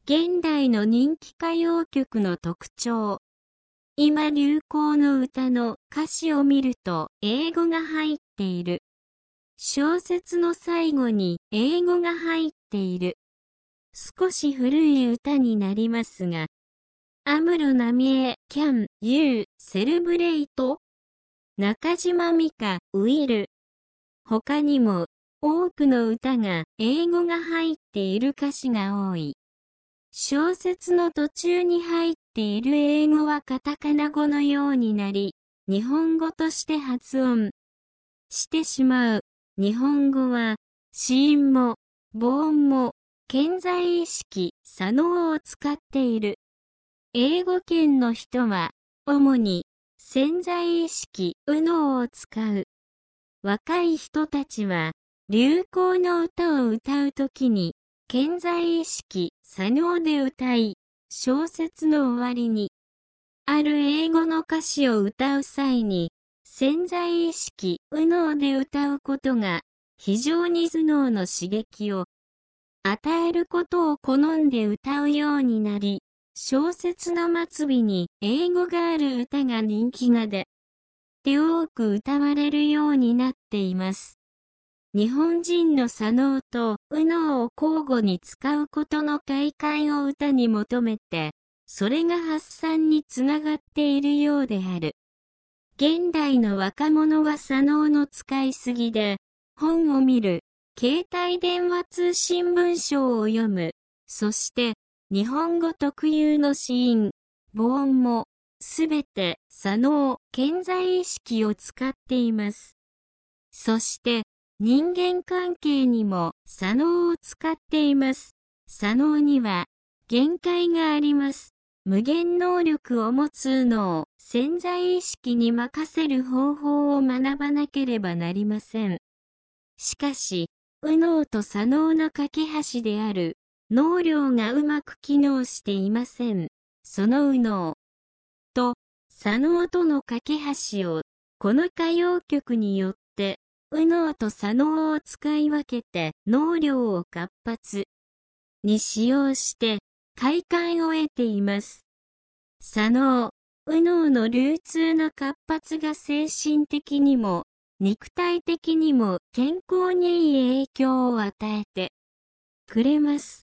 現代の人気歌謡曲の特徴。今流行の歌の歌詞を見ると英語が入っている。小説の最後に英語が入っている。少し古い歌になりますが、安室奈美恵 Can You Celebrate? 中島美嘉 Will。他にも多くの歌が英語が入っている歌詞が多い。小説の途中に入っている英語はカタカナ語のようになり、日本語として発音してしまう。日本語は、子音も、母音も、顕在意識、左脳を使っている。英語圏の人は、主に、潜在意識、右脳を使う。若い人たちは、流行の歌を歌うときに、顕在意識、左脳で歌い、小説の終わりに、ある英語の歌詞を歌う際に、潜在意識、右脳で歌うことが、非常に頭脳の刺激を与えることを好んで歌うようになり、小説の末尾に英語がある歌が人気が出て多く歌われるようになっています。日本人の左脳と右脳を交互に使うことの快感を歌に求めて、それが発散につながっているようである。現代の若者は左脳の使いすぎで、本を見る、携帯電話通信文章を読む、そして日本語特有の子音、母音も、すべて左脳、顕在意識を使っています。そして、人間関係にも左脳を使っています。左脳には限界があります。無限能力を持つ右脳、潜在意識に任せる方法を学ばなければなりません。しかし、右脳と左脳の架け橋である脳量がうまく機能していません。その右脳と左脳との架け橋をこの歌謡曲によって右脳と左脳を使い分けて脳量を活発に使用して快感を得ています。左脳、右脳の流通の活発が精神的にも肉体的にも健康にいい影響を与えてくれます。